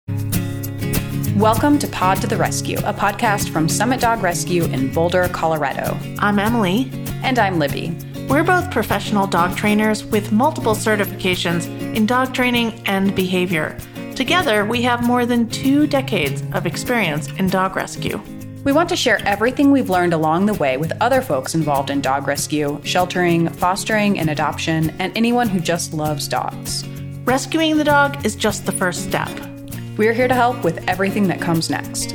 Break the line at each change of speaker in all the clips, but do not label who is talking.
Welcome to Pod to the Rescue, a podcast from Summit Dog Rescue in Boulder, Colorado.
I'm Emily.
And I'm Libby.
We're both professional dog trainers with multiple certifications in dog training and behavior. Together, we have more than 2 decades of experience in dog rescue.
We want to share everything we've learned along the way with other folks involved in dog rescue, sheltering, fostering, and adoption, and anyone who just loves dogs.
Rescuing the dog is just the first step.
We're here to help with everything that comes next.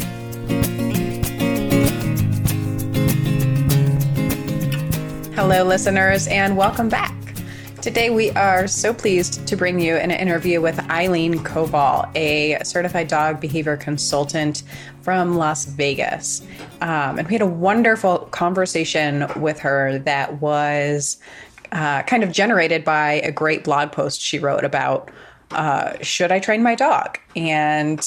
Hello, listeners, and welcome back. Today, we are so pleased to bring you an interview with Eileen Koval, a certified dog behavior consultant from Las Vegas. And we had a wonderful conversation with her that was kind of generated by a great blog post she wrote about should I train my dog? And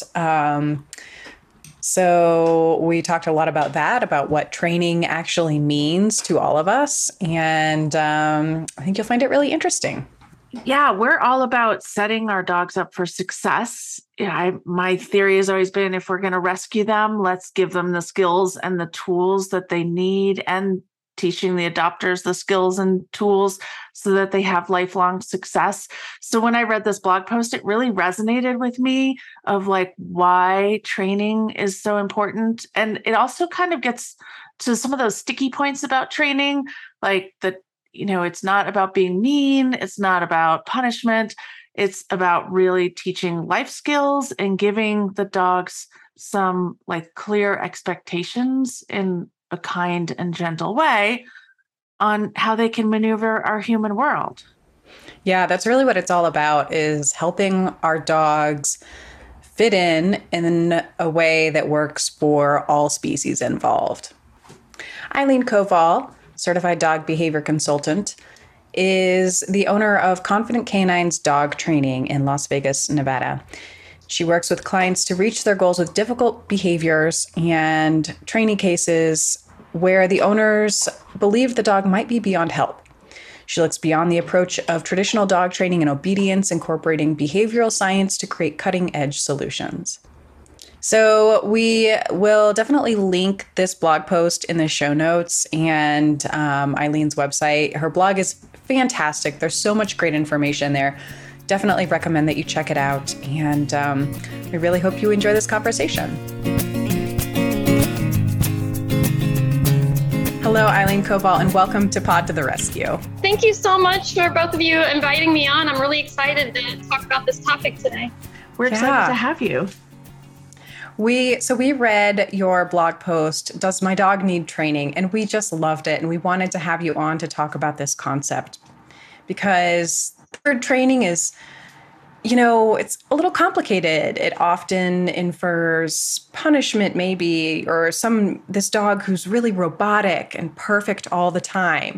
so we talked a lot about that, about what training actually means to all of us. And I think you'll find it really interesting.
Yeah, we're all about setting our dogs up for success. My theory has always been if we're going to rescue them, let's give them the skills and the tools that they need, and teaching the adopters the skills and tools so that they have lifelong success. So when I read this blog post, it really resonated with me of like why training is so important. And it also kind of gets to some of those sticky points about training, like that, it's not about being mean. It's not about punishment. It's about really teaching life skills and giving the dogs some like clear expectations in a kind and gentle way on how they can maneuver our human world.
Yeah, that's really what it's all about, is helping our dogs fit in a way that works for all species involved. Eileen Koval, certified dog behavior consultant, is the owner of Confident Canines Dog Training in Las Vegas, Nevada. She works with clients to reach their goals with difficult behaviors and training cases where the owners believe the dog might be beyond help. She looks beyond the approach of traditional dog training and obedience, incorporating behavioral science to create cutting-edge solutions. So we will definitely link this blog post in the show notes and Eileen's website. Her blog is fantastic. There's so much great information there. Definitely recommend that you check it out. And we really hope you enjoy this conversation. Hello, Eileen Koval, and welcome to Pod to the Rescue.
Thank you so much for both of you inviting me on. I'm really excited to talk about this topic today.
We're excited to have you.
We read your blog post, Does My Dog Need Training? And we just loved it. And we wanted to have you on to talk about this concept because bird training is, it's a little complicated. It often infers punishment maybe, or this dog who's really robotic and perfect all the time.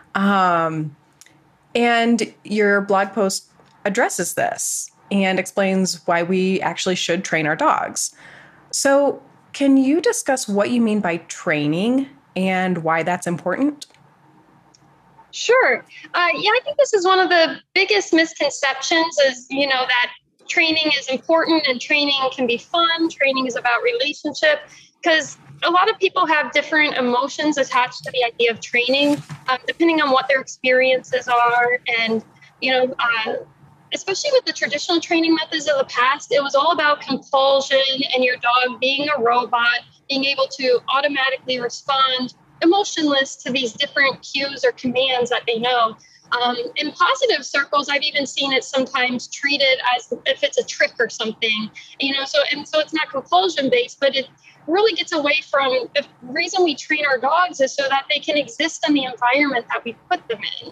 And your blog post addresses this and explains why we actually should train our dogs. So can you discuss what you mean by training and why that's important?
Sure. I think this is one of the biggest misconceptions is, that training is important and training can be fun. Training is about relationship, because a lot of people have different emotions attached to the idea of training, depending on what their experiences are. And, especially with the traditional training methods of the past, it was all about compulsion and your dog being a robot, being able to automatically respond emotionless to these different cues or commands that they know. In positive circles, I've even seen it sometimes treated as if it's a trick or something, so it's not compulsion based, but it really gets away from the reason we train our dogs is so that they can exist in the environment that we put them in.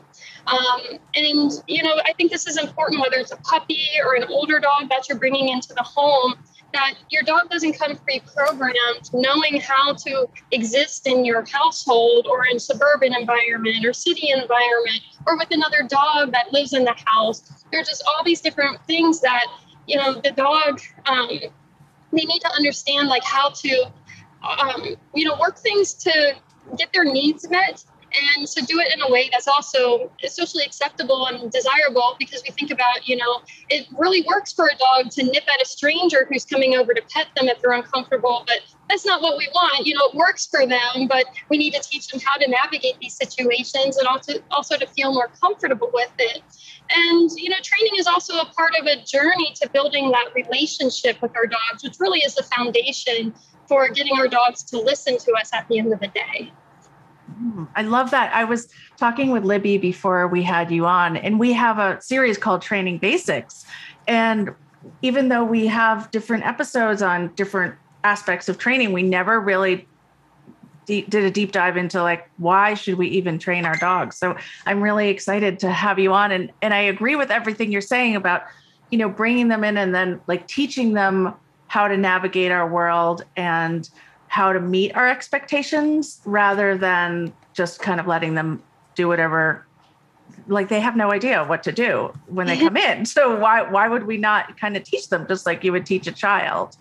I think this is important, whether it's a puppy or an older dog that you're bringing into the home, that your dog doesn't come pre-programmed knowing how to exist in your household or in suburban environment or city environment or with another dog that lives in the house. There's just all these different things that, the dog, they need to understand like how to, work things to get their needs met and to do it in a way that's also socially acceptable and desirable, because we think about, it really works for a dog to nip at a stranger who's coming over to pet them if they're uncomfortable, but that's not what we want. It works for them, but we need to teach them how to navigate these situations and also to feel more comfortable with it. And, training is also a part of a journey to building that relationship with our dogs, which really is the foundation for getting our dogs to listen to us at the end of the day.
I love that. I was talking with Libby before we had you on, and we have a series called Training Basics. And even though we have different episodes on different aspects of training, we never really did a deep dive into like, why should we even train our dogs? So I'm really excited to have you on. And I agree with everything you're saying about, bringing them in and then like teaching them how to navigate our world and how to meet our expectations rather than just kind of letting them do whatever. Like they have no idea what to do when they come in. So why would we not kind of teach them just like you would teach a child?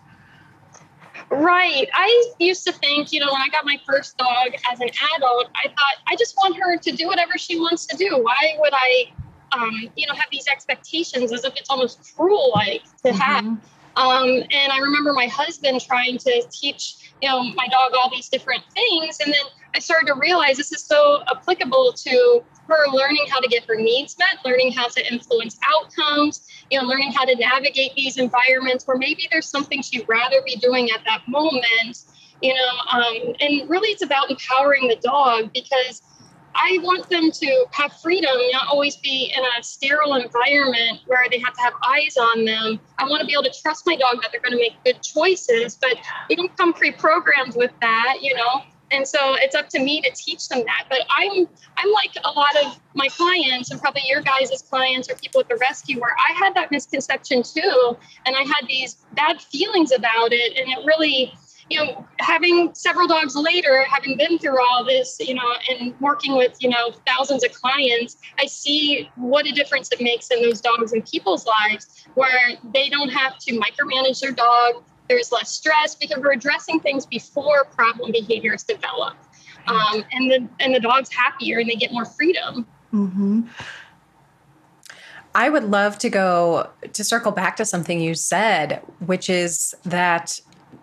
Right. I used to think, when I got my first dog as an adult, I thought I just want her to do whatever she wants to do. Why would I, have these expectations as if it's almost cruel like to have? And I remember my husband trying to teach, my dog all these different things. And then I started to realize this is so applicable to her learning how to get her needs met, learning how to influence outcomes, learning how to navigate these environments where maybe there's something she'd rather be doing at that moment, and really it's about empowering the dog, because I want them to have freedom, not always be in a sterile environment where they have to have eyes on them. I want to be able to trust my dog that they're going to make good choices, but they don't come pre-programmed with that, And so it's up to me to teach them that. But I'm like a lot of my clients, and probably your guys' clients or people at the rescue, where I had that misconception too. And I had these bad feelings about it. And it really, having several dogs later, having been through all this, and working with, thousands of clients, I see what a difference it makes in those dogs and people's lives, where they don't have to micromanage their dog. There's less stress because we're addressing things before problem behaviors develop. And the dog's happier and they get more freedom.
Mm-hmm.
I would love to circle back to something you said, which is that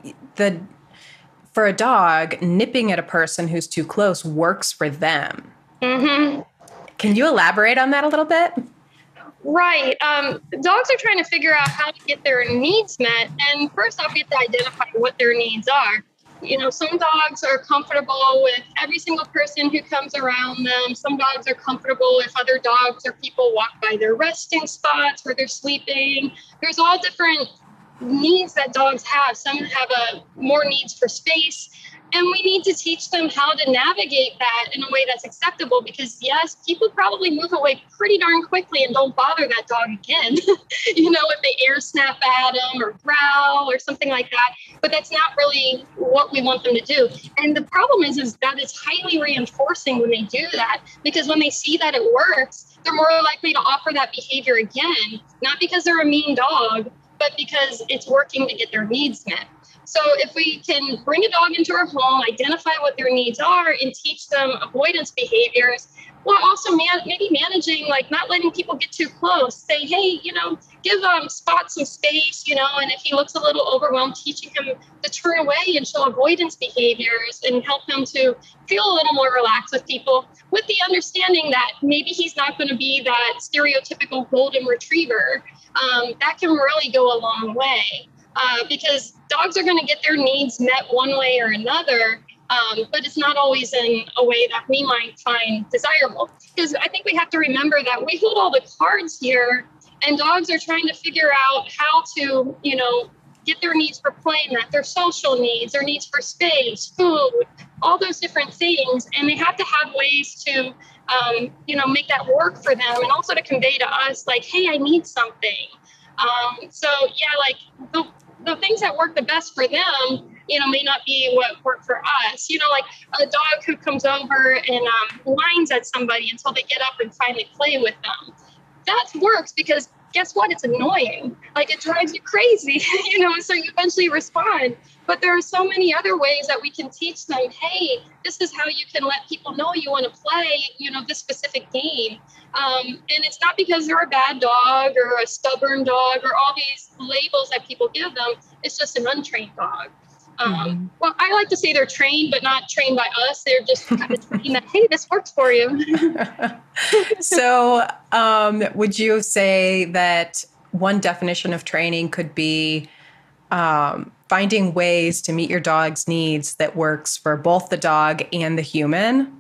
for a dog, nipping at a person who's too close works for them.
Mm-hmm.
Can you elaborate on that a little bit?
Right. Dogs are trying to figure out how to get their needs met. And first off, we have to identify what their needs are. Some dogs are comfortable with every single person who comes around them. Some dogs are comfortable if other dogs or people walk by their resting spots where they're sleeping. There's all different needs that dogs have. Some have more needs for space. And we need to teach them how to navigate that in a way that's acceptable, because yes, people probably move away pretty darn quickly and don't bother that dog again, if they air snap at them or growl or something like that. But that's not really what we want them to do. And the problem is that it's highly reinforcing when they do that, because when they see that it works, they're more likely to offer that behavior again, not because they're a mean dog, but because it's working to get their needs met. So if we can bring a dog into our home, identify what their needs are, and teach them avoidance behaviors, while also maybe managing, like not letting people get too close. Say, hey, give Spot some space, and if he looks a little overwhelmed, teaching him to turn away and show avoidance behaviors and help him to feel a little more relaxed with people, with the understanding that maybe he's not going to be that stereotypical golden retriever. That can really go a long way. Because dogs are going to get their needs met one way or another, but it's not always in a way that we might find desirable. Because I think we have to remember that we hold all the cards here, and dogs are trying to figure out how to, get their needs for play met, their social needs, their needs for space, food, all those different things. And they have to have ways to, make that work for them, and also to convey to us, like, hey, I need something. The things that work the best for them, may not be what work for us. Like a dog who comes over and whines at somebody until they get up and finally play with them. That works because guess what? It's annoying. Like it drives you crazy, so you eventually respond. But there are so many other ways that we can teach them, hey, this is how you can let people know you want to play, this specific game. And it's not because they're a bad dog or a stubborn dog or all these labels that people give them. It's just an untrained dog. Well, I like to say they're trained, but not trained by us. They're just kind of trained that, hey, this works for you.
So would you say that one definition of training could be finding ways to meet your dog's needs that works for both the dog and the human?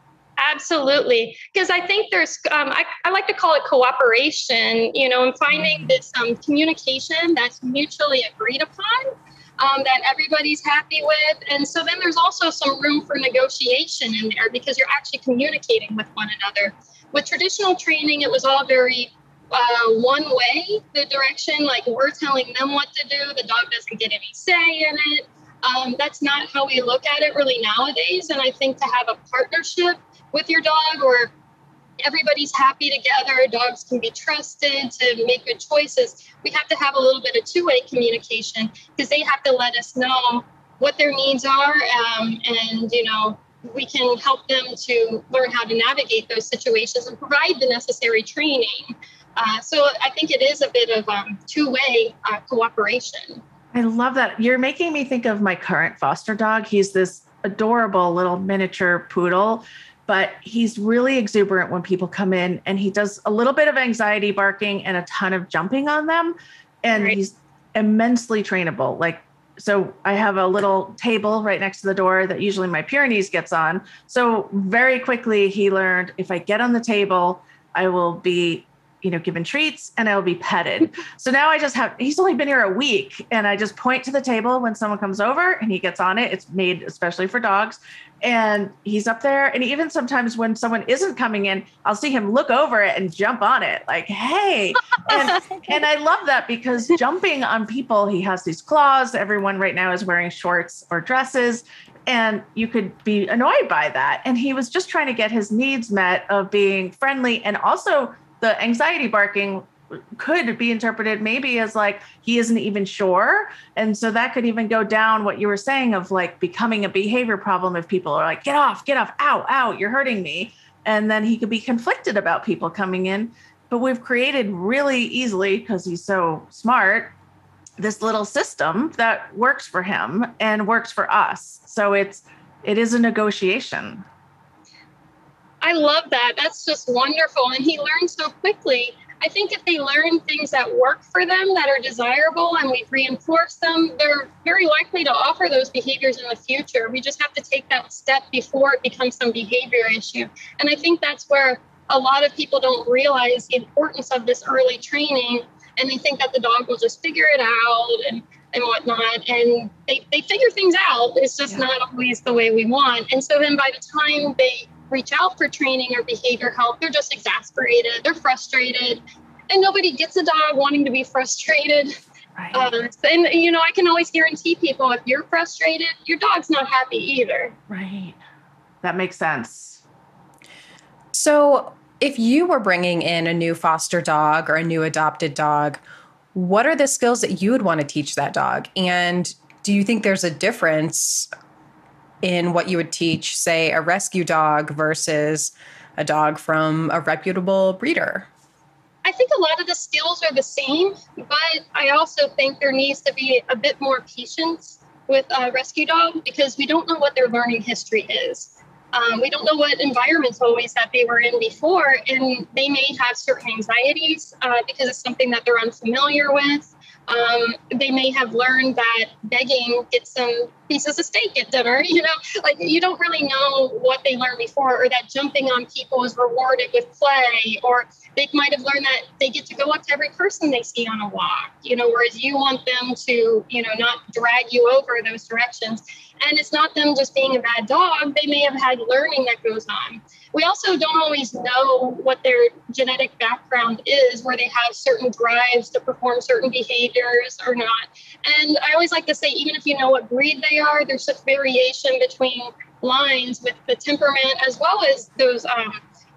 Absolutely. Because I think there's, I like to call it cooperation, and finding this communication that's mutually agreed upon. That everybody's happy with. And so then there's also some room for negotiation in there because you're actually communicating with one another. With traditional training, it was all very one way, the direction, like we're telling them what to do. The dog doesn't get any say in it. That's not how we look at it really nowadays. And I think to have a partnership with your dog or everybody's happy together, dogs can be trusted to make good choices. We have to have a little bit of two-way communication because they have to let us know what their needs are. And we can help them to learn how to navigate those situations and provide the necessary training. So I think it is a bit of two-way cooperation.
I love that. You're making me think of my current foster dog. He's this adorable little miniature poodle, but he's really exuberant when people come in, and he does a little bit of anxiety barking and a ton of jumping on them. And right. He's immensely trainable. So I have a little table right next to the door that usually my Pyrenees gets on. So very quickly he learned if I get on the table, I will be given treats and I'll be petted. So now he's only been here a week, and I just point to the table when someone comes over and he gets on it. It's made especially for dogs. And he's up there. And even sometimes when someone isn't coming in, I'll see him look over it and jump on it like, hey. And I love that because jumping on people, he has these claws. Everyone right now is wearing shorts or dresses, and you could be annoyed by that. And he was just trying to get his needs met of being friendly. And also the anxiety barking could be interpreted maybe as like he isn't even sure. And so that could even go down what you were saying of like becoming a behavior problem if people are like, get off, ow, you're hurting me. And then he could be conflicted about people coming in. But we've created really easily, because he's so smart, this little system that works for him and works for us. So it is a negotiation.
I love that. That's just wonderful. And he learns so quickly. I think if they learn things that work for them, that are desirable, and we've reinforced them, they're very likely to offer those behaviors in the future. We just have to take that step before it becomes some behavior issue. And I think that's where a lot of people don't realize the importance of this early training, and they think that the dog will just figure it out and whatnot. And they figure things out. It's just not always the way we want. And so then by the time they reach out for training or behavior help, they're just exasperated, they're frustrated, and nobody gets a dog wanting to be frustrated. Right. And I can always guarantee people, if you're frustrated, your dog's not happy either.
Right. That makes sense.
So if you were bringing in a new foster dog or a new adopted dog, what are the skills that you would want to teach that dog? And do you think there's a difference in what you would teach, say, a rescue dog versus a dog from a reputable breeder?
I think a lot of the skills are the same, but I also think there needs to be a bit more patience with a rescue dog because we don't know what their learning history is. We don't know what environments always that they were in before, and they may have certain anxieties because it's something that they're unfamiliar with. They may have learned that begging gets some pieces of steak at dinner, you don't really know what they learned before, or that jumping on people is rewarded with play, or they might have learned that they get to go up to every person they see on a walk, whereas you want them to, not drag you over those directions. And it's not them just being a bad dog. They may have had learning that goes on. We also don't always know what their genetic background is, where they have certain drives to perform certain behaviors or not. And I always like to say, even if you know what breed they are, there's such variation between lines with the temperament as well as those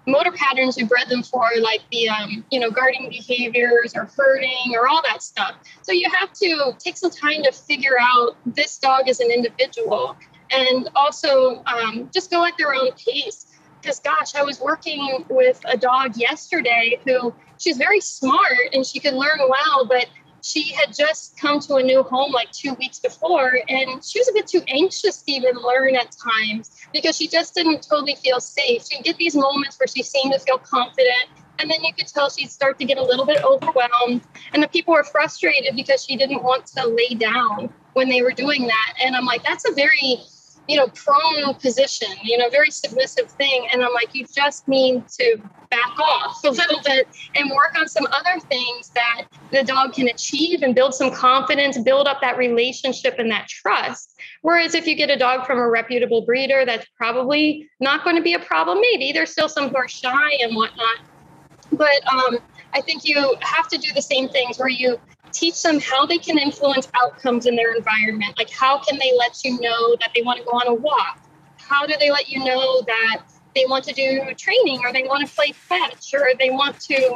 motor patterns we bred them for, like the, guarding behaviors or herding or all that stuff. So you have to take some time to figure out this dog as an individual, and also just go at their own pace. Because, gosh, I was working with a dog yesterday who, she's very smart and she could learn well, but she had just come to a new home like 2 weeks before, and she was a bit too anxious to even learn at times because she just didn't totally feel safe. She'd get these moments where she seemed to feel confident, and then you could tell she'd start to get a little bit overwhelmed. And the people were frustrated because she didn't want to lay down when they were doing that. And I'm like, that's a very prone position, very submissive thing. And I'm like, you just need to back off a little bit and work on some other things that the dog can achieve and build some confidence, build up that relationship and that trust. Whereas if you get a dog from a reputable breeder, that's probably not going to be a problem. Maybe there's still some who are shy and whatnot. But I think you have to do the same things where you teach them how they can influence outcomes in their environment. Like, how can they let you know that they want to go on a walk? How do they let you know that they want to do training, or they want to play fetch, or they want to,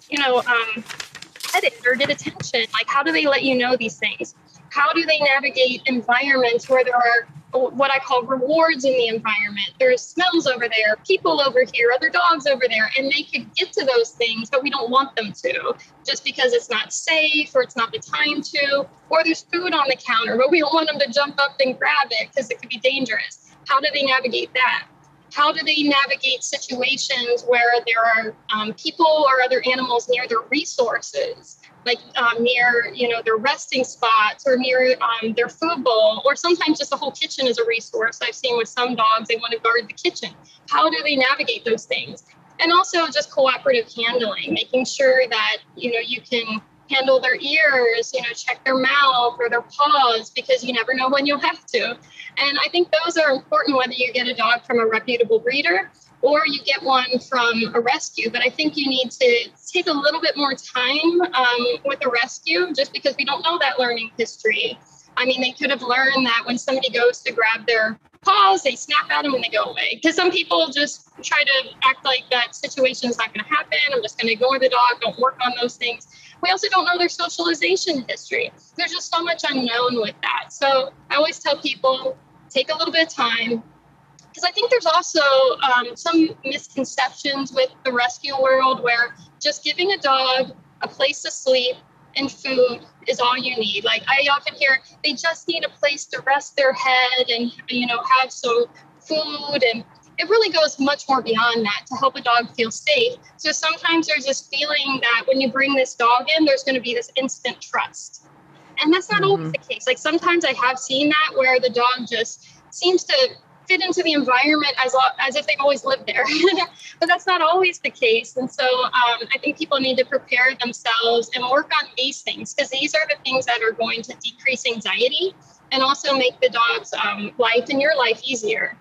pet it or get attention? Like, how do they let you know these things? How do they navigate environments where there are what I call rewards in the environment? There's smells over there, people over here, other dogs over there, and they could get to those things, but we don't want them to, just because it's not safe or it's not the time to, or there's food on the counter, but we don't want them to jump up and grab it because it could be dangerous. How do they navigate that? How do they navigate situations where there are people or other animals near their resources, like near, their resting spots, or near their food bowl, or sometimes just the whole kitchen is a resource. I've seen with some dogs, they want to guard the kitchen. How do they navigate those things? And also just cooperative handling, making sure that, you can handle their ears, check their mouth or their paws, because you never know when you'll have to. And I think those are important whether you get a dog from a reputable breeder or you get one from a rescue. But I think you need to take a little bit more time with a rescue, just because we don't know that learning history. I mean, they could have learned that when somebody goes to grab their paws, they snap at them and they go away. Because some people just try to act like that situation is not going to happen. I'm just going to ignore the dog, don't work on those things. We also don't know their socialization history. There's just so much unknown with that. So I always tell people, take a little bit of time. Because I think there's also some misconceptions with the rescue world where just giving a dog a place to sleep and food is all you need. Like, I often hear they just need a place to rest their head and, have some food. And it really goes much more beyond that to help a dog feel safe. So sometimes there's this feeling that when you bring this dog in, there's going to be this instant trust. And that's not always the case. Like, sometimes I have seen that where the dog just seems to fit into the environment as if they've always lived there. But that's not always the case. And so I think people need to prepare themselves and work on these things, because these are the things that are going to decrease anxiety and also make the dog's life and your life easier.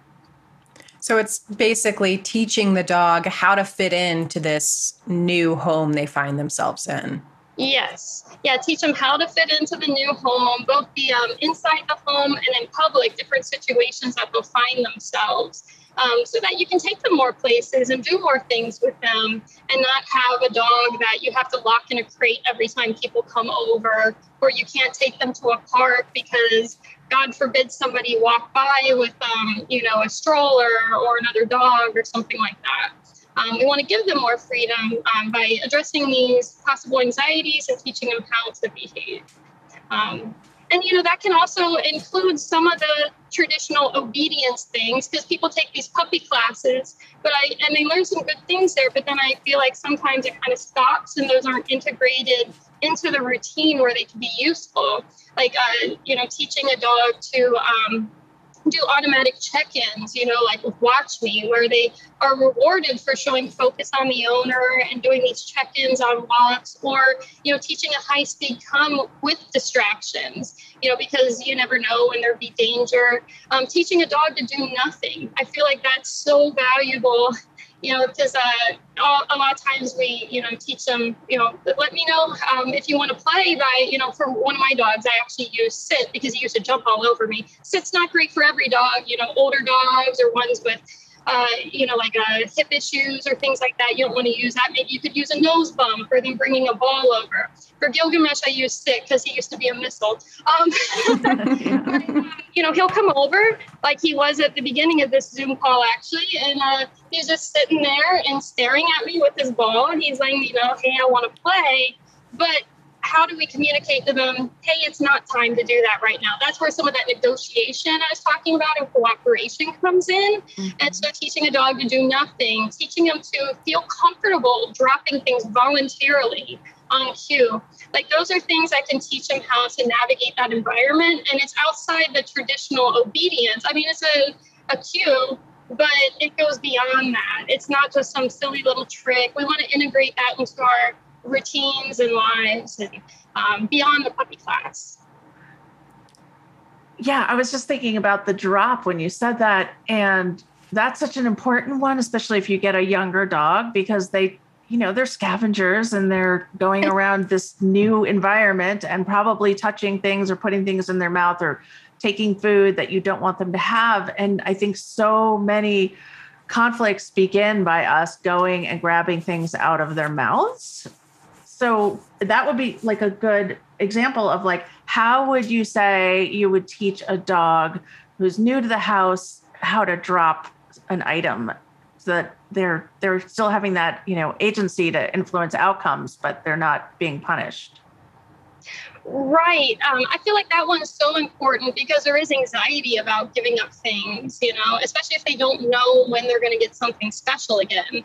So it's basically teaching the dog how to fit into this new home they find themselves in.
Yes. Yeah, teach them how to fit into the new home, both the inside the home and in public, different situations that they'll find themselves, so that you can take them more places and do more things with them, and not have a dog that you have to lock in a crate every time people come over, or you can't take them to a park because, God forbid, somebody walk by with, a stroller or another dog or something like that. We want to give them more freedom by addressing these possible anxieties and teaching them how to behave. And that can also include some of the traditional obedience things, because people take these puppy classes, and they learn some good things there, but then I feel like sometimes it kind of stops and those aren't integrated into the routine where they can be useful. Like, teaching a dog to do automatic check-ins, like with Watch Me, where they are rewarded for showing focus on the owner and doing these check-ins on walks, or, teaching a high-speed come with distractions, because you never know when there'd be danger. Teaching a dog to do nothing. I feel like that's so valuable, because a lot of times we, teach them, let me know if you want to play by, for one of my dogs, I actually use sit because he used to jump all over me. Sit's not great for every dog, older dogs or ones with like hip issues or things like that. You don't want to use that. Maybe you could use a nose bump for them bringing a ball over. For Gilgamesh, I use stick because he used to be a missile. He'll come over like he was at the beginning of this Zoom call, actually, and he's just sitting there and staring at me with his ball, and he's letting me know, hey, I want to play. But how do we communicate to them, hey, it's not time to do that right now? That's where some of that negotiation I was talking about and cooperation comes in. Mm-hmm. And so teaching a dog to do nothing, teaching them to feel comfortable dropping things voluntarily on cue. Like those are things I can teach them how to navigate that environment. And it's outside the traditional obedience. I mean, it's a cue, but it goes beyond that. It's not just some silly little trick. We want to integrate that into our routines and lives and beyond the puppy class.
Yeah, I was just thinking about the drop when you said that. And that's such an important one, especially if you get a younger dog, because they're scavengers and they're going around this new environment and probably touching things or putting things in their mouth or taking food that you don't want them to have. And I think so many conflicts begin by us going and grabbing things out of their mouths. So that would be like a good example of like, how would you say you would teach a dog who's new to the house how to drop an item so that they're still having that, agency to influence outcomes, but they're not being punished?
Right. I feel like that one is so important because there is anxiety about giving up things, especially if they don't know when they're going to get something special again.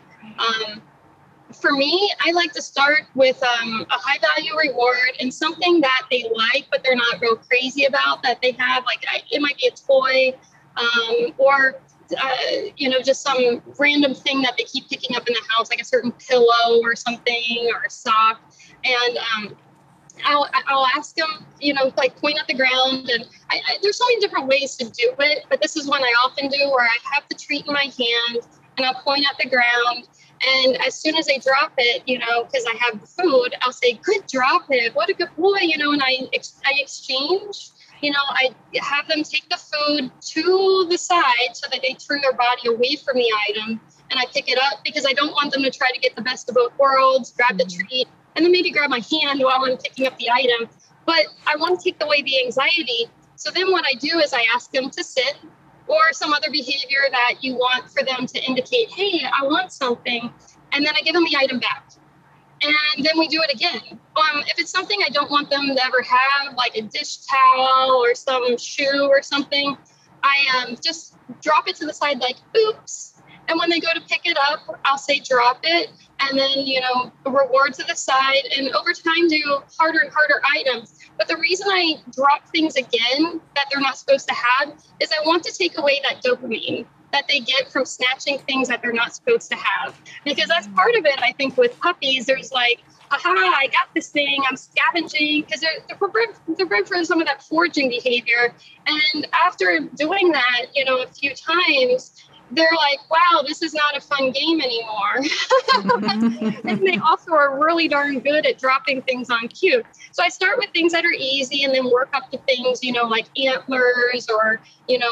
For me, I like to start with a high value reward and something that they like, but they're not real crazy about, that they have. Like it might be a toy or just some random thing that they keep picking up in the house, like a certain pillow or something or a sock. And I'll ask them, point at the ground. And there's so many different ways to do it, but this is one I often do where I have the treat in my hand and I'll point at the ground. And as soon as they drop it, because I have the food, I'll say, good drop it. What a good boy, and I exchange. I have them take the food to the side so that they turn their body away from the item. And I pick it up because I don't want them to try to get the best of both worlds, grab the treat, and then maybe grab my hand while I'm picking up the item. But I want to take away the anxiety. So then what I do is I ask them to sit, or some other behavior that you want for them to indicate, hey, I want something. And then I give them the item back. And then we do it again. If it's something I don't want them to ever have, like a dish towel or some shoe or something, I just drop it to the side like, oops. And when they go to pick it up, I'll say, drop it. And then, reward to the side. And over time, do harder and harder items. But the reason I drop things again that they're not supposed to have is I want to take away that dopamine that they get from snatching things that they're not supposed to have. Because that's part of it, I think, with puppies. There's like, aha, I got this thing, I'm scavenging, because they're bred for some of that foraging behavior. And after doing that, a few times, they're like, wow, this is not a fun game anymore. And they also are really darn good at dropping things on cue. So I start with things that are easy and then work up to things, like antlers or,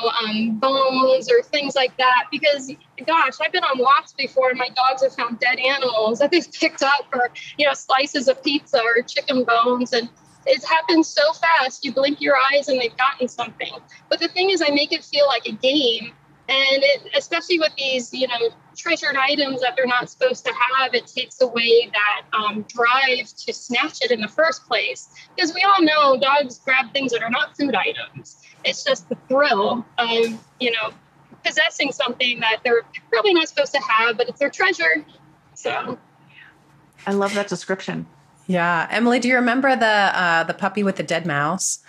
bones or things like that. Because, gosh, I've been on walks before and my dogs have found dead animals that they've picked up or, slices of pizza or chicken bones. And it happens so fast. You blink your eyes and they've gotten something. But the thing is, I make it feel like a game. And especially with these, treasured items that they're not supposed to have, it takes away that drive to snatch it in the first place. Because we all know dogs grab things that are not food items. It's just the thrill of, possessing something that they're probably not supposed to have, but it's their treasure. So
I love that description.
Yeah. Emily, do you remember the puppy with the dead mouse?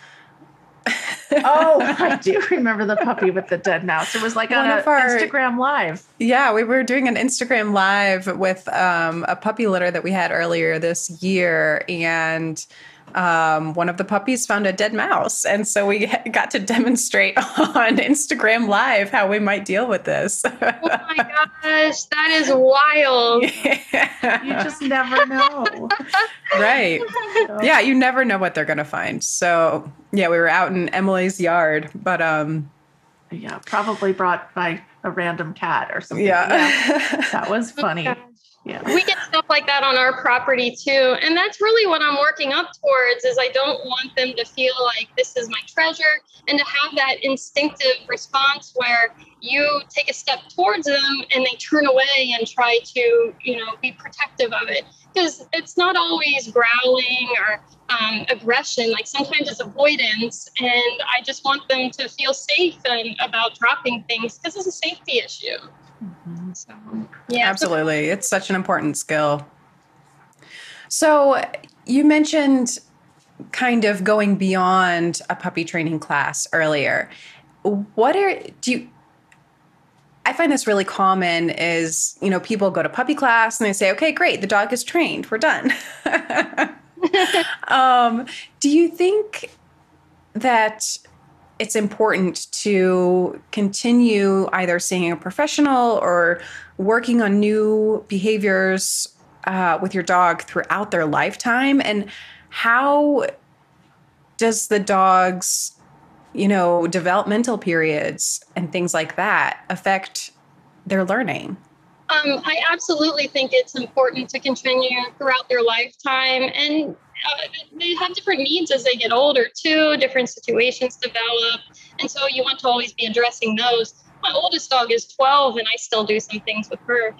Oh, I do remember the puppy with the dead mouse. It was like on an Instagram Live.
Yeah, we were doing an Instagram Live with a puppy litter that we had earlier this year. And one of the puppies found a dead mouse. And so we got to demonstrate on Instagram Live how we might deal with this.
Oh my gosh, that is wild.
Yeah. You just never know.
Right. Yeah, you never know what they're going to find. So, yeah, we were out in Emily's yard, but
yeah, probably brought by a random cat or something.
Yeah.
That was funny. Yeah.
We get stuff like that on our property too. And that's really what I'm working up towards is I don't want them to feel like this is my treasure and to have that instinctive response where you take a step towards them and they turn away and try to, be protective of it. Because it's not always growling or aggression. Like sometimes it's avoidance. And I just want them to feel safe and about dropping things because it's a safety issue.
Mm-hmm.
So, yeah.
Absolutely. It's such an important skill. So you mentioned kind of going beyond a puppy training class earlier. I find this really common is, people go to puppy class and they say, okay, great. The dog is trained. We're done. Do you think that it's important to continue either seeing a professional or working on new behaviors with your dog throughout their lifetime? And how does the dog's, developmental periods and things like that affect their learning?
I absolutely think it's important to continue throughout their lifetime. And they have different needs as they get older too, different situations develop. And so you want to always be addressing those. My oldest dog is 12 and I still do some things with her.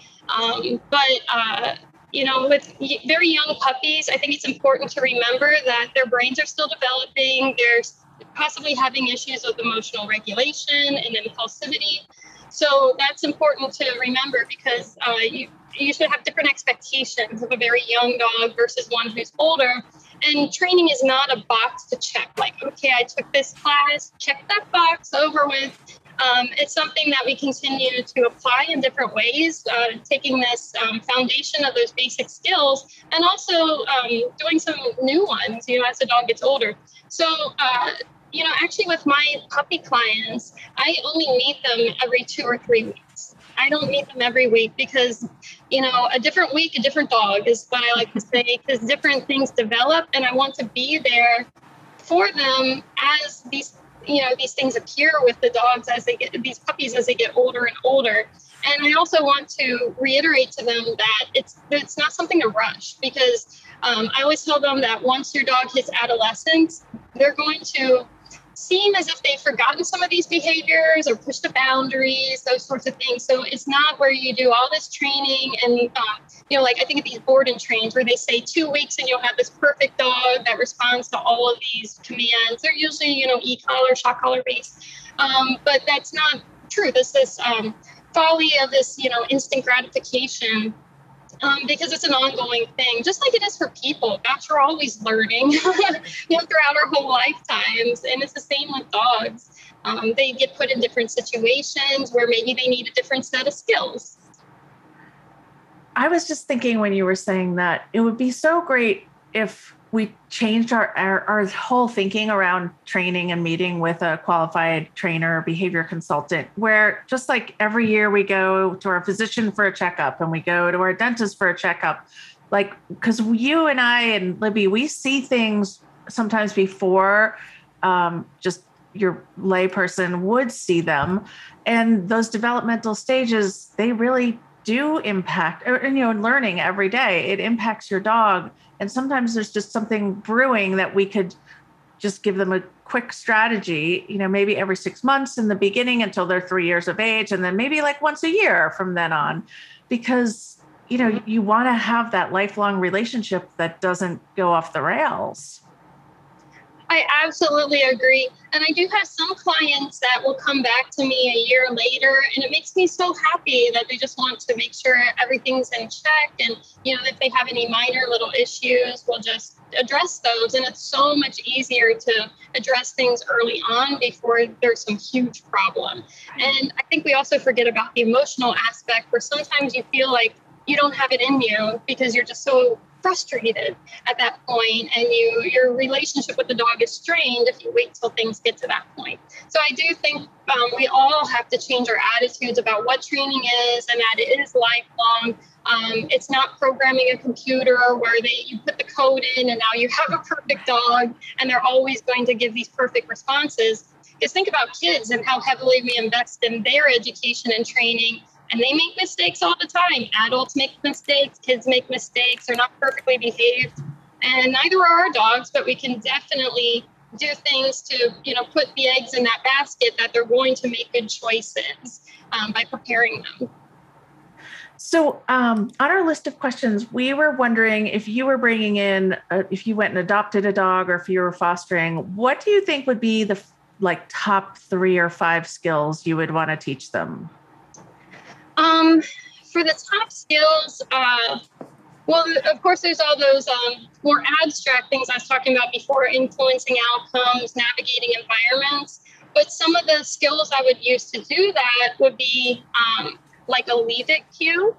With very young puppies, I think it's important to remember that their brains are still developing. They're possibly having issues with emotional regulation and impulsivity. So that's important to remember because you should have different expectations of a very young dog versus one who's older. And training is not a box to check. Like, okay, I took this class, check that box, over with. It's something that we continue to apply in different ways, taking this foundation of those basic skills and also doing some new ones, as the dog gets older. So, actually with my puppy clients, I only meet them every 2 or 3 weeks. I don't meet them every week because, a different week, a different dog is what I like to say, because different things develop and I want to be there for them as these things appear with the dogs these puppies as they get older and older. And I also want to reiterate to them that it's not something to rush because I always tell them that once your dog hits adolescence, they're going to seem as if they've forgotten some of these behaviors or pushed the boundaries, those sorts of things. So it's not where you do all this training and, I think of these board and trains where they say 2 weeks and you'll have this perfect dog that responds to all of these commands. They're usually, e-collar, shock collar based. But that's not true. This folly of this, instant gratification. Because it's an ongoing thing, just like it is for people. Gosh, we're always learning, throughout our whole lifetimes. And it's the same with dogs. They get put in different situations where maybe they need a different set of skills.
I was just thinking when you were saying that it would be so great if we changed our whole thinking around training and meeting with a qualified trainer, behavior consultant, where just like every year we go to our physician for a checkup and we go to our dentist for a checkup, like, because you and I and Libby, we see things sometimes before just your layperson would see them. And those developmental stages, they really do impact, learning every day, it impacts your dog. And sometimes there's just something brewing that we could just give them a quick strategy, maybe every 6 months in the beginning until they're 3 years of age. And then maybe like once a year from then on, because, you want to have that lifelong relationship that doesn't go off the rails.
I absolutely agree. And I do have some clients that will come back to me a year later, and it makes me so happy that they just want to make sure everything's in check. And, if they have any minor little issues, we'll just address those. And it's so much easier to address things early on before there's some huge problem. And I think we also forget about the emotional aspect where sometimes you feel like you don't have it in you because you're just so frustrated at that point, and your relationship with the dog is strained if you wait till things get to that point. So I do think we all have to change our attitudes about what training is, and that it is lifelong. It's not programming a computer where you put the code in and now you have a perfect dog and they're always going to give these perfect responses. Because think about kids and how heavily we invest in their education and training. And they make mistakes all the time. Adults make mistakes, kids make mistakes, they're not perfectly behaved. And neither are our dogs, but we can definitely do things to, put the eggs in that basket that they're going to make good choices by preparing them.
So on our list of questions, we were wondering if you were bringing in, if you went and adopted a dog or if you were fostering, what do you think would be the top 3 or 5 skills you would want to teach them?
For the top skills, well, of course, there's all those more abstract things I was talking about before, influencing outcomes, navigating environments. But some of the skills I would use to do that would be like a leave it cue.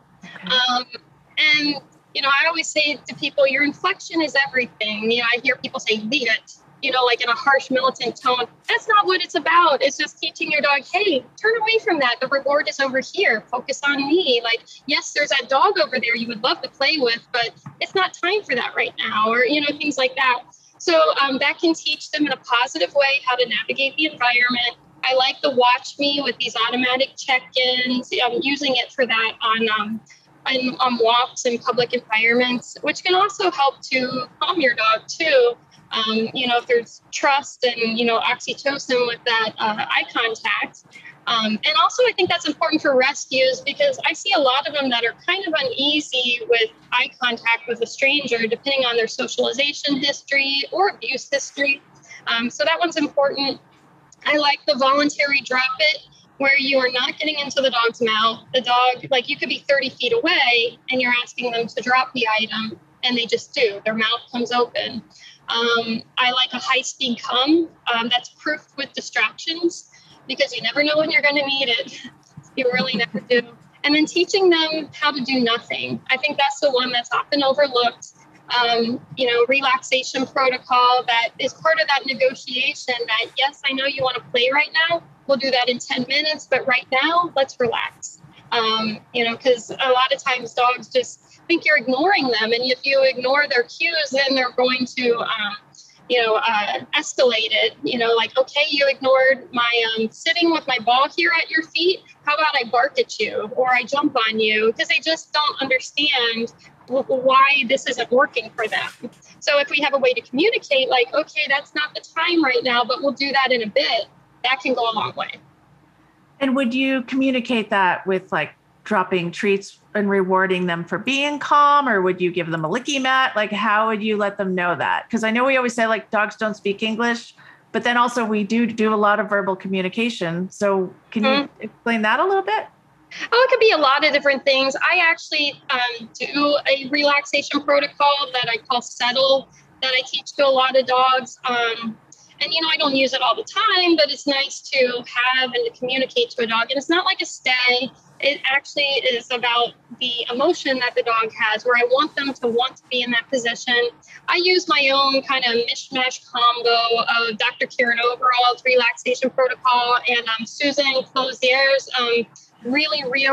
And, I always say to people, your inflection is everything. I hear people say, leave it, like in a harsh, militant tone. That's not what it's about. It's just teaching your dog, hey, turn away from that. The reward is over here. Focus on me. Like, yes, there's that dog over there you would love to play with, but it's not time for that right now, or, things like that. So that can teach them in a positive way how to navigate the environment. I like the watch me with these automatic check-ins. I'm using it for that on walks in public environments, which can also help to calm your dog too. If there's trust and, oxytocin with that eye contact. And also, I think that's important for rescues because I see a lot of them that are kind of uneasy with eye contact with a stranger, depending on their socialization history or abuse history. So that one's important. I like the voluntary drop it, where you are not getting into the dog's mouth. The dog, you could be 30 feet away and you're asking them to drop the item and they just do. Their mouth comes open. I like a high-speed come that's proofed with distractions because you never know when you're going to need it. You really never do. And then teaching them how to do nothing. I think that's the one that's often overlooked. Relaxation protocol that is part of that negotiation that, yes, I know you want to play right now. We'll do that in 10 minutes, but right now, let's relax. Because a lot of times dogs just think you're ignoring them. And if you ignore their cues, then they're going to, escalate it. Okay, you ignored my sitting with my ball here at your feet. How about I bark at you or I jump on you? Because they just don't understand why this isn't working for them. So if we have a way to communicate, okay, that's not the time right now, but we'll do that in a bit, that can go a long way.
And would you communicate that with dropping treats and rewarding them for being calm, or would you give them a licky mat? How would you let them know that? Because I know we always say dogs don't speak English, but then also we do a lot of verbal communication. So can you explain that a little bit?
Oh, it could be a lot of different things. I actually do a relaxation protocol that I call Settle that I teach to a lot of dogs. And, I don't use it all the time, but it's nice to have and to communicate to a dog. And it's not like a stay. It actually is about the emotion that the dog has, where I want them to want to be in that position. I use my own kind of mishmash combo of Dr. Karen Overall's relaxation protocol and Susan Closier's really real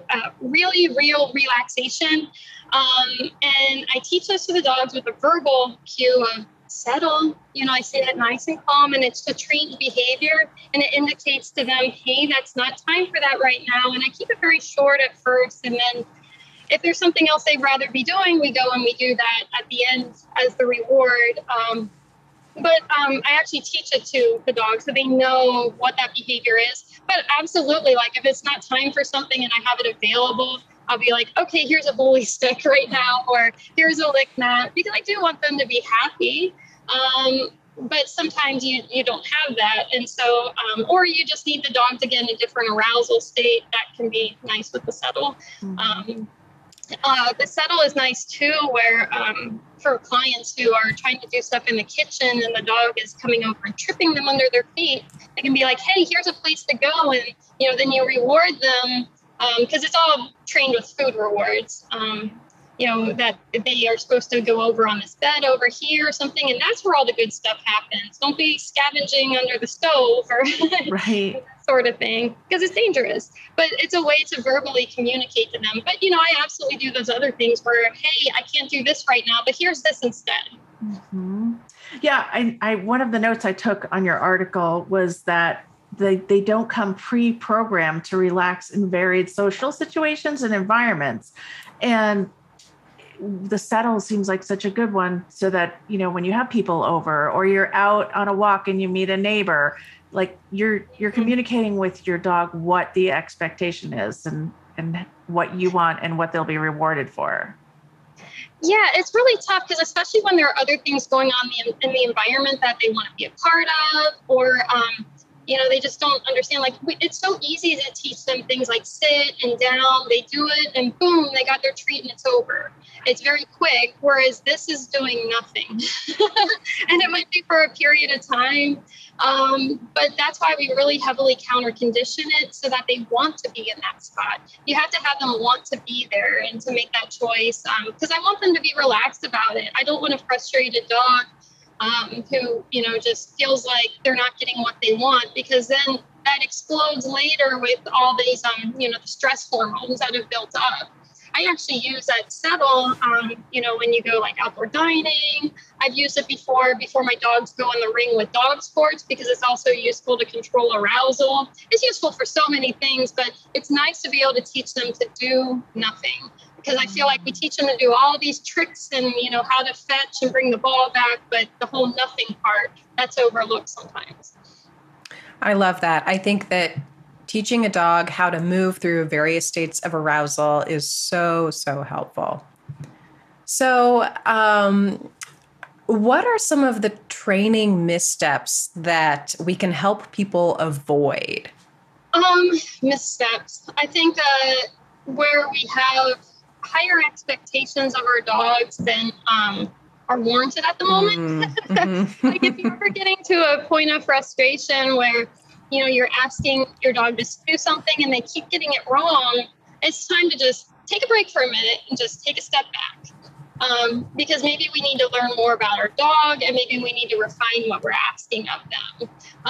relaxation. And I teach this to the dogs with a verbal cue of settle. I say that nice and calm, and it's a trained behavior, and it indicates to them, hey, that's not time for that right now. And I keep it very short at first, and then if there's something else they'd rather be doing, we go and we do that at the end as the reward. But I actually teach it to the dogs so they know what that behavior is. But absolutely, if it's not time for something and I have it available, I'll be like, okay, here's a bully stick right now, or here's a lick mat, because I do want them to be happy. But sometimes you don't have that. And so, or you just need the dog to get in a different arousal state. That can be nice with the Settle. The Settle is nice too, where for clients who are trying to do stuff in the kitchen and the dog is coming over and tripping them under their feet, they can be like, hey, here's a place to go. And, then you reward them because it's all trained with food rewards. That they are supposed to go over on this bed over here or something. And that's where all the good stuff happens. Don't be scavenging under the stove or
right.
sort of thing, because it's dangerous. But it's a way to verbally communicate to them. But, I absolutely do those other things where, hey, I can't do this right now, but here's this instead.
Mm-hmm. Yeah, I one of the notes I took on your article was that they don't come pre-programmed to relax in varied social situations and environments. And the settle seems like such a good one, so that, you know, when you have people over or you're out on a walk and you meet a neighbor, like you're communicating with your dog what the expectation is and what you want and what they'll be rewarded for.
Yeah, it's really tough because especially when there are other things going on in the environment that they want to be a part of, or they just don't understand. Like it's so easy to teach them things like sit and down. They do it, and boom, they got their treat, and it's over. It's very quick. Whereas this is doing nothing, and it might be for a period of time. But that's why we really heavily counter condition it so that they want to be in that spot. You have to have them want to be there and to make that choice. Because I want them to be relaxed about it. I don't want to frustrate a dog who, just feels like they're not getting what they want, because then that explodes later with all these, the stress hormones that have built up. I actually use that settle, when you go like outdoor dining. I've used it before my dogs go in the ring with dog sports, because it's also useful to control arousal. It's useful for so many things, but it's nice to be able to teach them to do nothing. Because I feel like we teach them to do all these tricks and, how to fetch and bring the ball back, but the whole nothing part, that's overlooked sometimes.
I love that. I think that teaching a dog how to move through various states of arousal is so, so helpful. So, what are some of the training missteps that we can help people avoid?
Missteps. I think where we have higher expectations of our dogs than are warranted at the moment. Mm-hmm. Like if you're ever getting to a point of frustration where, you're asking your dog to do something and they keep getting it wrong, it's time to just take a break for a minute and just take a step back. Because maybe we need to learn more about our dog, and maybe we need to refine what we're asking of them.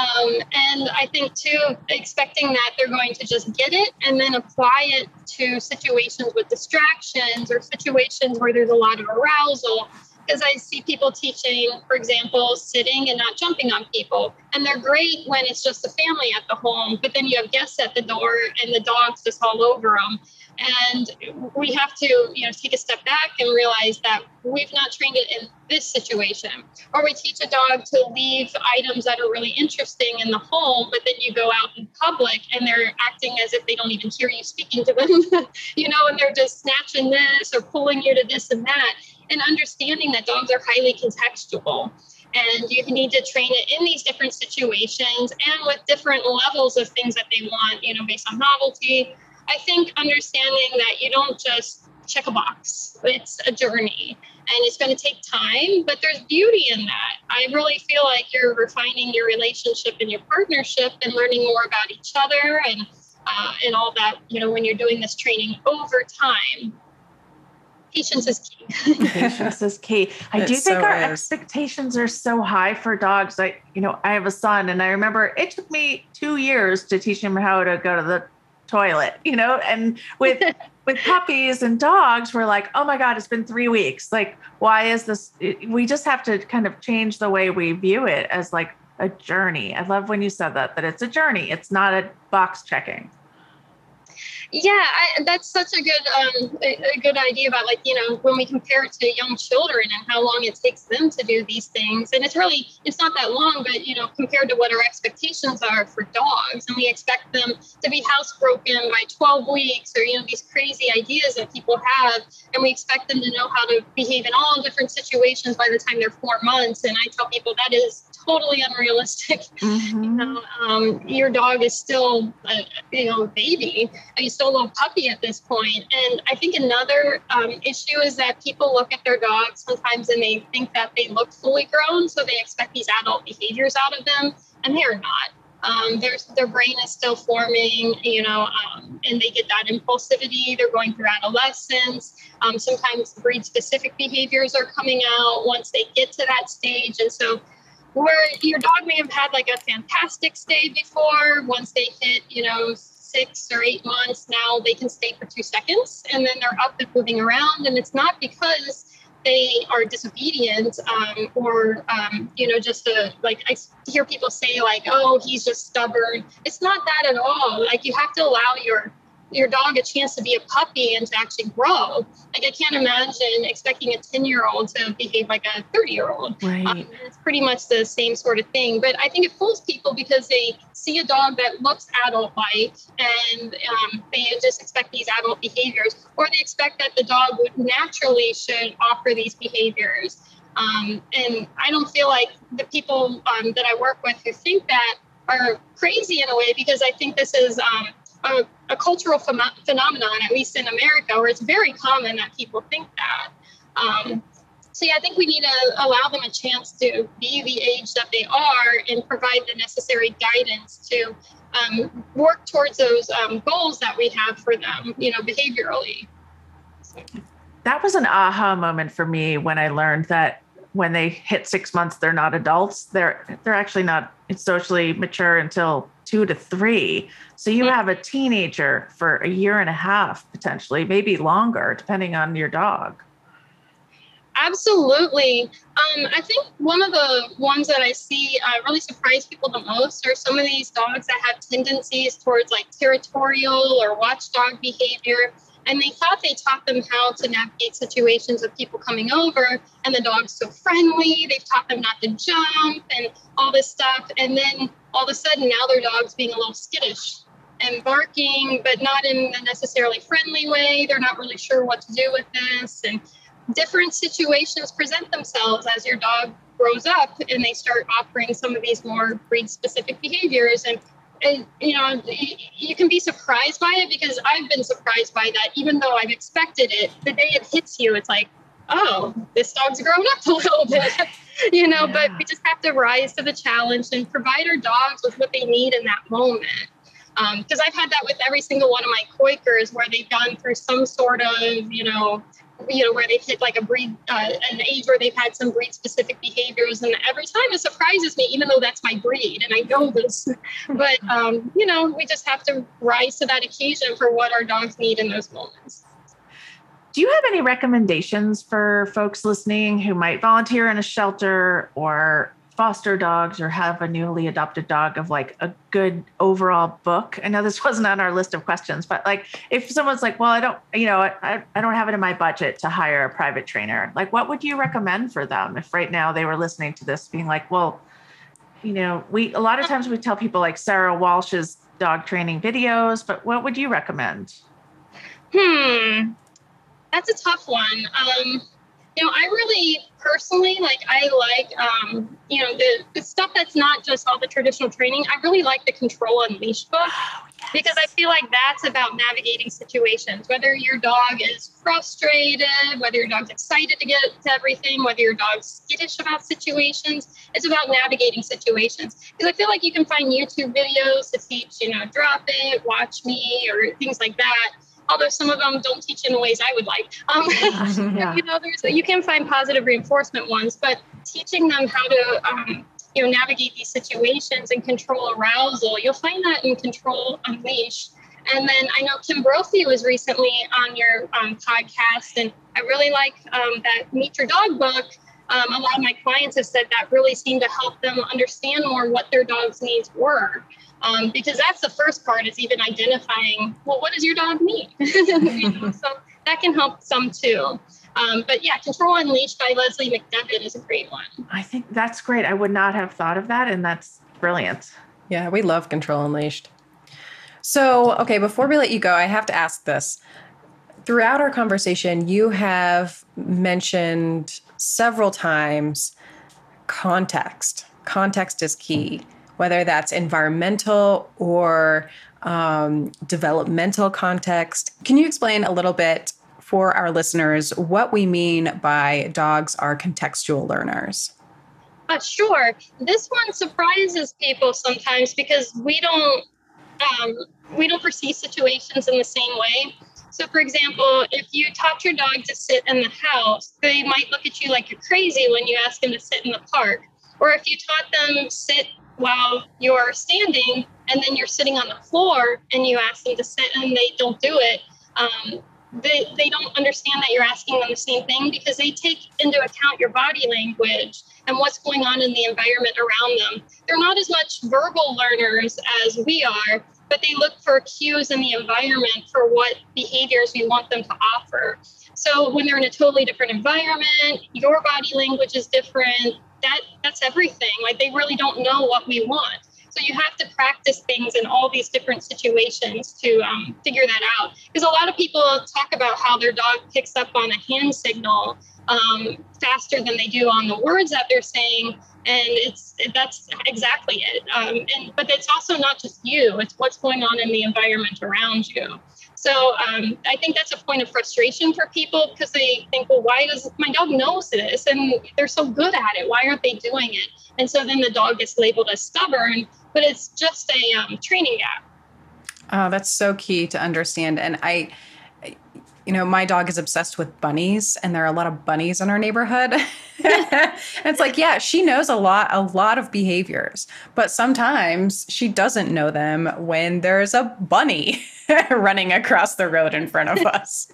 And I think too, expecting that they're going to just get it and then apply it to situations with distractions or situations where there's a lot of arousal. Because I see people teaching, for example, sitting and not jumping on people. And they're great when it's just a family at the home, but then you have guests at the door and the dog's just all over them. And we have to, take a step back and realize that we've not trained it in this situation. Or we teach a dog to leave items that are really interesting in the home, but then you go out in public and they're acting as if they don't even hear you speaking to them, and they're just snatching this or pulling you to this and that. And understanding that dogs are highly contextual, and you need to train it in these different situations and with different levels of things that they want, based on novelty. I think understanding that you don't just check a box. It's a journey and it's going to take time, but there's beauty in that. I really feel like you're refining your relationship and your partnership and learning more about each other and all that, when you're doing this training over time. Patience is key.
Patience is key. I do think our expectations are so high for dogs. I have a son, and I remember it took me 2 years to teach him how to go to the toilet, and with puppies and dogs, we're like, oh my God, it's been 3 weeks. Like, why is this? We just have to kind of change the way we view it as like a journey. I love when you said that it's a journey. It's not a box checking.
Yeah, that's such a good idea about when we compare it to young children and how long it takes them to do these things. And it's not that long, but, compared to what our expectations are for dogs, and we expect them to be housebroken by 12 weeks or, these crazy ideas that people have. And we expect them to know how to behave in all different situations by the time they're 4 months. And I tell people that is totally unrealistic. Mm-hmm. Your dog is still a baby. He's still a little puppy at this point. And I think another issue is that people look at their dogs sometimes and they think that they look fully grown, so they expect these adult behaviors out of them, and they are not. Their brain is still forming, and they get that impulsivity. They're going through adolescence. Sometimes breed-specific behaviors are coming out once they get to that stage. And so where your dog may have had like a fantastic stay before, once they hit, 6 or 8 months, now they can stay for 2 seconds and then they're up and moving around. And it's not because they are disobedient, or just like I hear people say like, oh, he's just stubborn. It's not that at all. Like, you have to allow your dog a chance to be a puppy and to actually grow. Like, I can't imagine expecting a 10-year-old to behave like a 30-year-old.
Right.
It's pretty much the same sort of thing. But I think it fools people because they see a dog that looks adult-like, and they just expect these adult behaviors, or they expect that the dog would naturally should offer these behaviors. And I don't feel like the people that I work with who think that are crazy in a way, because I think this is a cultural phenomenon, at least in America, where it's very common that people think that. So yeah, I think we need to allow them a chance to be the age that they are and provide the necessary guidance to work towards those goals that we have for them, behaviorally.
That was an aha moment for me when I learned that when they hit 6 months, they're not adults. They're actually not socially mature until 2 to 3. So you have a teenager for a year and a half, potentially, maybe longer, depending on your dog.
Absolutely. I think one of the ones that I see really surprise people the most are some of these dogs that have tendencies towards like territorial or watchdog behavior. And they thought they taught them how to navigate situations with people coming over, and the dog's so friendly. They've taught them not to jump and all this stuff. And then all of a sudden now their dog's being a little skittish and barking, but not in a necessarily friendly way. They're not really sure what to do with this. And different situations present themselves as your dog grows up and they start offering some of these more breed-specific behaviors. And you can be surprised by it, because I've been surprised by that, even though I've expected it. The day it hits you, it's like, oh, this dog's grown up a little bit,
Yeah.
But we just have to rise to the challenge and provide our dogs with what they need in that moment. Because I've had that with every single one of my Quakers, where they've gone through some sort of, where they've hit like a breed, an age where they've had some breed specific behaviors. And every time it surprises me, even though that's my breed and I know this, but, we just have to rise to that occasion for what our dogs need in those moments.
Do you have any recommendations for folks listening who might volunteer in a shelter or foster dogs or have a newly adopted dog, of like a good overall book? I know this wasn't on our list of questions, but like if someone's like, well, I don't have it in my budget to hire a private trainer, like what would you recommend for them if right now they were listening to this being like, well, a lot of times we tell people like Sarah Walsh's dog training videos, but what would you recommend?
That's a tough one. I really personally, I like, the stuff that's not just all the traditional training. I really like the Control Unleashed book, because I feel like that's about navigating situations, whether your dog is frustrated, whether your dog's excited to get to everything, whether your dog's skittish about situations. It's about navigating situations, because I feel like you can find YouTube videos to teach, drop it, watch me, or things like that. Although some of them don't teach in the ways I would like. You can find positive reinforcement ones, but teaching them how to, navigate these situations and control arousal, you'll find that in Control Unleashed. And then I know Kim Brophy was recently on your podcast, and I really like that Meet Your Dog book. A lot of my clients have said that really seemed to help them understand more what their dog's needs were. Because that's the first part, is even identifying, well, what does your dog need? So that can help some too. But yeah, Control Unleashed by Leslie McDevitt is a great one.
I think that's great. I would not have thought of that. And that's brilliant.
Yeah, we love Control Unleashed. So, okay, before we let you go, I have to ask this. Throughout our conversation, you have mentioned several times context. Context is key, whether that's environmental or developmental context. Can you explain a little bit for our listeners what we mean by dogs are contextual learners?
Sure. This one surprises people sometimes, because we don't perceive situations in the same way. So, for example, if you taught your dog to sit in the house, they might look at you like you're crazy when you ask them to sit in the park. Or if you taught them sit while you're standing and then you're sitting on the floor and you ask them to sit and they don't do it, they don't understand that you're asking them the same thing, because they take into account your body language and what's going on in the environment around them. They're not as much verbal learners as we are, but they look for cues in the environment for what behaviors we want them to offer. So when they're in a totally different environment, your body language is different. That's everything. Like, they really don't know what we want. So you have to practice things in all these different situations to figure that out. Because a lot of people talk about how their dog picks up on a hand signal faster than they do on the words that they're saying. And that's exactly it. But it's also not just you, it's what's going on in the environment around you. So I think that's a point of frustration for people, because they think, well, why does my dog knows this? And they're so good at it. Why aren't they doing it? And so then the dog gets labeled as stubborn, but it's just a training gap.
Oh, that's so key to understand. And my dog is obsessed with bunnies, and there are a lot of bunnies in our neighborhood. And it's like, yeah, she knows a lot of behaviors, but sometimes she doesn't know them when there's a bunny running across the road in front of us.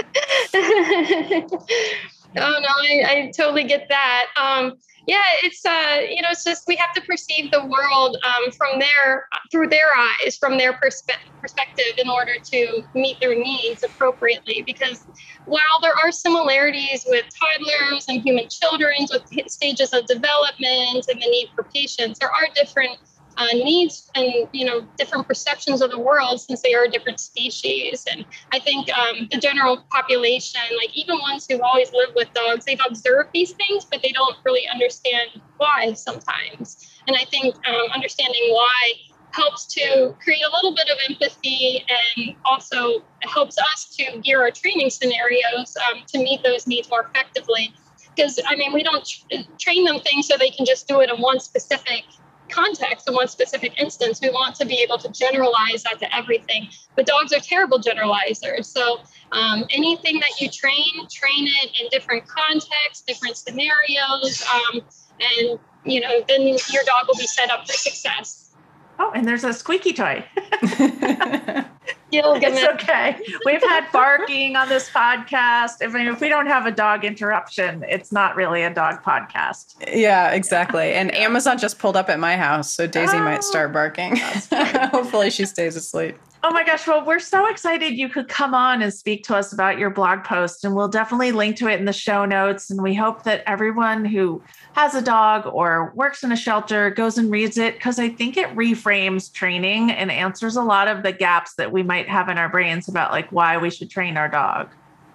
Oh, no, I totally get that. Yeah, it's just, we have to perceive the world through their eyes, from their perspective, in order to meet their needs appropriately. Because while there are similarities with toddlers and human children with stages of development and the need for patience, there are different needs and, different perceptions of the world, since they are different species. And I think the general population, like even ones who've always lived with dogs, they've observed these things, but they don't really understand why sometimes. And I think understanding why helps to create a little bit of empathy, and also helps us to gear our training scenarios to meet those needs more effectively. Because, we don't train them things so they can just do it in one specific context, in one specific instance. We want to be able to generalize that to everything. But dogs are terrible generalizers. So anything that you train it in different contexts, different scenarios, and then your dog will be set up for success.
Oh, and there's a squeaky toy.
It's
okay. We've had barking on this podcast. If we don't have a dog interruption, it's not really a dog podcast.
Yeah, exactly. And Amazon just pulled up at my house, so Daisy might start barking. Hopefully she stays asleep.
Oh my gosh. Well, we're so excited you could come on and speak to us about your blog post, and we'll definitely link to it in the show notes. And we hope that everyone who has a dog or works in a shelter goes and reads it, because I think it reframes training and answers a lot of the gaps that we might have in our brains about like why we should train our dog.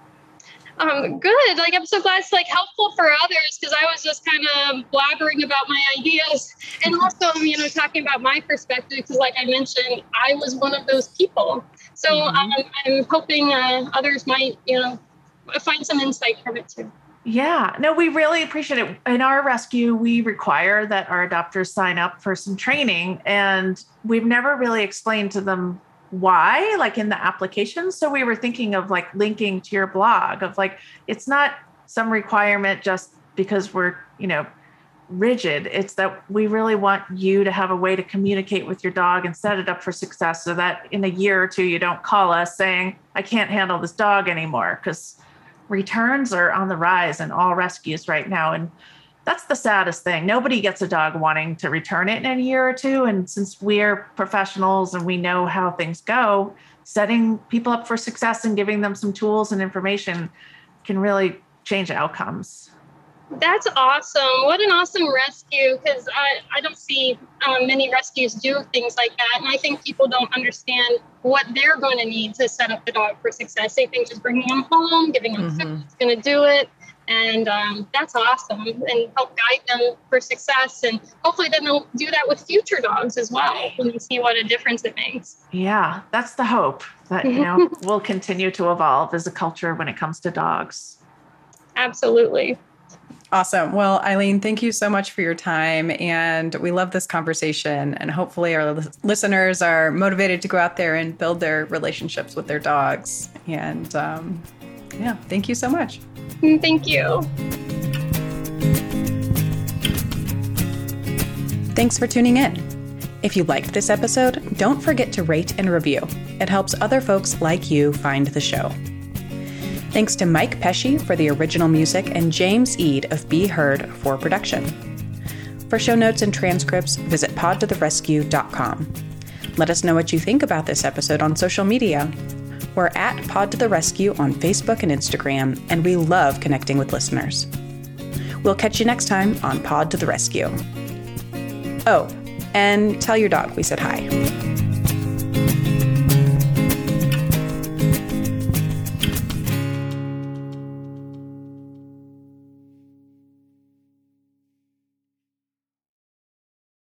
Good. Like, I'm so glad it's helpful for others, because I was just kind of blabbering about my ideas, and also, talking about my perspective, because like I mentioned, I was one of those people. So I'm hoping others might, find some insight from it too.
Yeah, no, we really appreciate it. In our rescue, we require that our adopters sign up for some training, and we've never really explained to them why, like in the application. So we were thinking of linking to your blog of it's not some requirement just because we're, rigid. It's that we really want you to have a way to communicate with your dog and set it up for success, so that in a year or two, you don't call us saying, I can't handle this dog anymore, because returns are on the rise in all rescues right now. And that's the saddest thing. Nobody gets a dog wanting to return it in a year or two. And since we're professionals and we know how things go, setting people up for success and giving them some tools and information can really change outcomes.
That's awesome. What an awesome rescue, because I don't see many rescues do things like that. And I think people don't understand what they're going to need to set up the dog for success. They think just bringing them home, giving them food is going to do it. And that's awesome, and help guide them for success. And hopefully then they'll do that with future dogs as well, and see what a difference it makes.
Yeah, that's the hope, that we'll continue to evolve as a culture when it comes to dogs.
Absolutely.
Awesome. Well, Eileen, thank you so much for your time. And we love this conversation. And hopefully our listeners are motivated to go out there and build their relationships with their dogs. And thank you so much.
Thank you.
Thanks for tuning in. If you liked this episode, don't forget to rate and review. It helps other folks like you find the show. Thanks to Mike Pesci for the original music and James Eade of Be Heard for production. For show notes and transcripts, visit podtotherescue.com. Let us know what you think about this episode on social media. We're at Pod to the Rescue on Facebook and Instagram, and we love connecting with listeners. We'll catch you next time on Pod to the Rescue. Oh, and tell your dog we said hi.